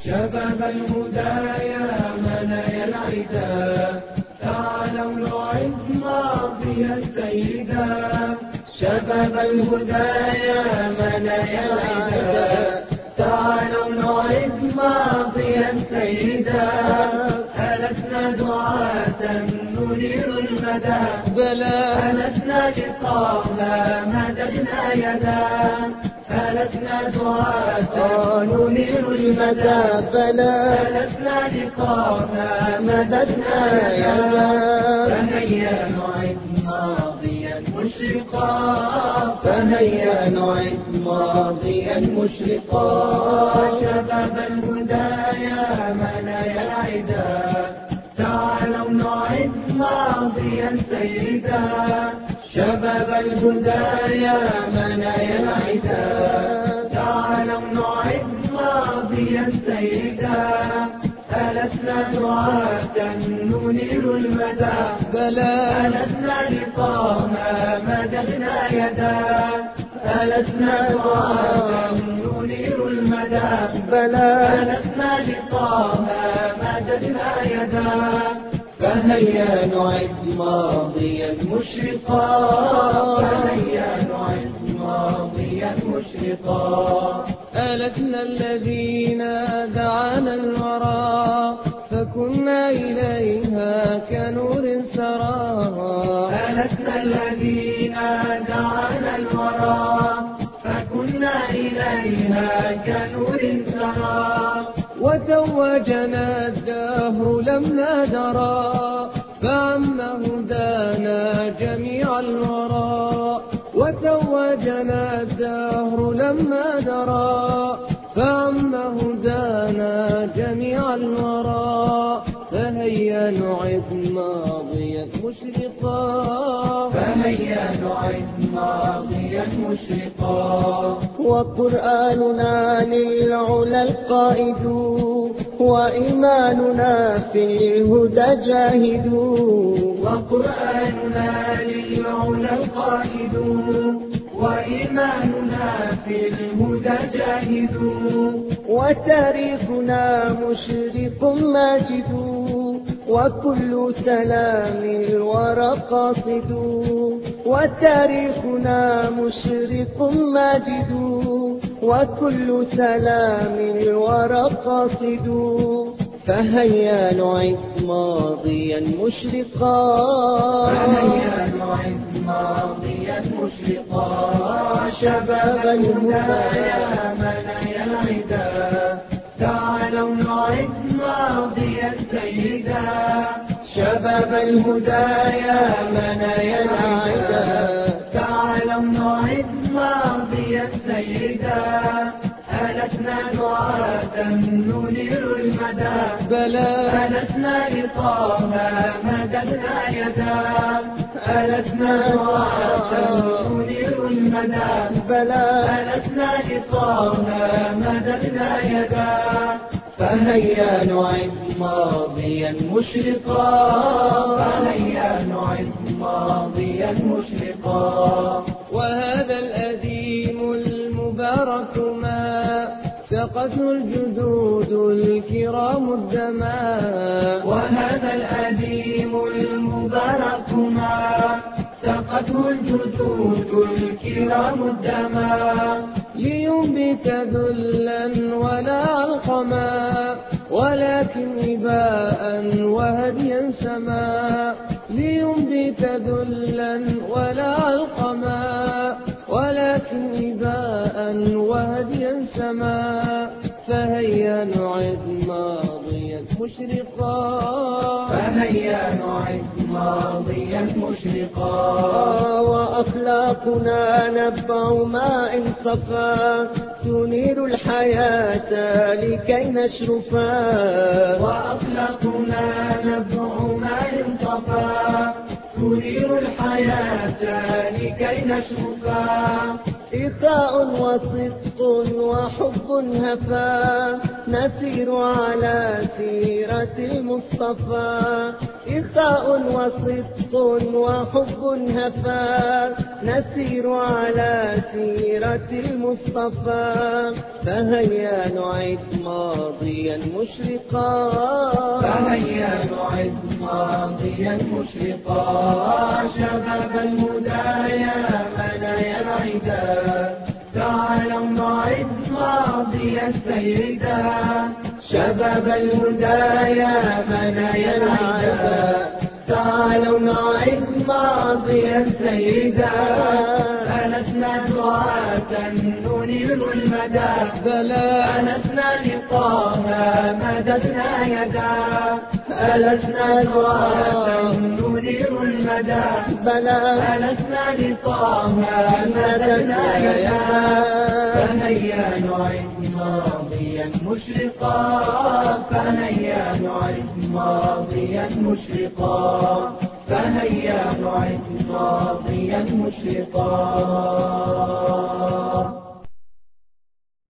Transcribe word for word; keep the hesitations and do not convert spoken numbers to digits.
شباب الهدى يا منايا العدا، تعالوا نعد ماضي السيدة. شباب الهدى يا منايا العدا، تعالوا نعد ماضي السيدة. ألسنا دعاة ننير المدى، بلى ألسنا لقاها مددنا يدا. ألسنا دعاة ننير المدى، بلى ألسنا لقاها مددنا يدا. فهيا نعد ماضيا مشرقا، فهيا نعد ماضيا مشرقا. شباب الهدى يا منايا العدا، تعالوا نعد ماضيا سيدا. شباب الهدى يا منايا العدا، تعالوا نعد ماضيا سيدا. ألسنا دعاة ننير المدى، بلى ألسنا لقاها مددنا يدا. ألسنا دعاة ننير المدى، بلى ألسنا لقاها مددنا يدا. فهيا نعد ماضيا مشرقا. فهيا نعد ماضيا مشرقا. ألسنا الذين دعانا الورى، فكنا إليها كنور سرى. ألسنا الذين دعانا الورى، فكنا إليها كنور سرى. وتوجنا الدهر لما درى، فعم هدانا جميع الورى. وتوجنا الدهر لما درى، فعم هدانا جميع الورى. فهيا نعد ماضيا مشرقا. فهيا نعد ماضيا مشرقا. وقرآننا للعلا القائد، وإيماننا في الهدى جاهد. وقرآننا للعلا القائد، وإيماننا في الهدى جاهد. وتاريخنا مشرق ماجد، وكل سلام الورى قاصد. وتاريخنا مشرق ماجد، وكل سلام الورى قاصد. فهيا نعد ماضيا مشرقا. فهيا نعد ماضيا مشرقا. شباب الهدى يا منايا العدا، تعالوا نعد ماضيا سيدا. شباب الهدى يا منايا العدا، تعالوا نعد ماضيا سيدا. ألسنا دعاة ننير المدى، بلى ألسنا لقاها مددنا يدا. ألسنا دعاة ننير المدى، بلى ألسنا لقاها مددنا يدا. فهيا نعد ماضيا مشرقا. فهيا نعد ماضيا مشرقا. وهذا الأديم المبارك ما سقته الجدود الكرام الدماء. وهذا الأديم المبارك ما سقته الجدود الكرام الدماء. لينبت ذلا ولا علقما، ولكن إباء وهديا سما. لينبت ذلا ولا علقما، ولكن إباء وهديا سما. فهيا نعد ماضيا مشرقا. فهيا نعد ماضيا مشرقا. وأخلاقنا نبع ماء صفا، تنير الحياة لكي نشرفا. وأخلاقنا نبع ماء صفا، تنير الحياة لكي نشرفا. إخاء وصدق وحب هفا، نسير على سيرة المصطفى إخاء وصدق وحب هفا نسير على سيرة المصطفى فهيا نعد ماضيا مشرقا فهيا نعد ماضيا مشرقا شباب الهدى يا منايا العدا تعالوا نعد ماضيا سيدا شباب الهدى يا منايا العدا تعالوا نعد ماضيا سيدا ألسنا دعاة ننير المدى بلى ألسنا لطه مددنا يدا ألسنا دعاة ننير المدى بلى ألسنا لطه مددنا يدا فهيا نعد ماضيا مشرقا فهيا نعد ماضيا مشرقا فهيا نعد ماضيا مشرقا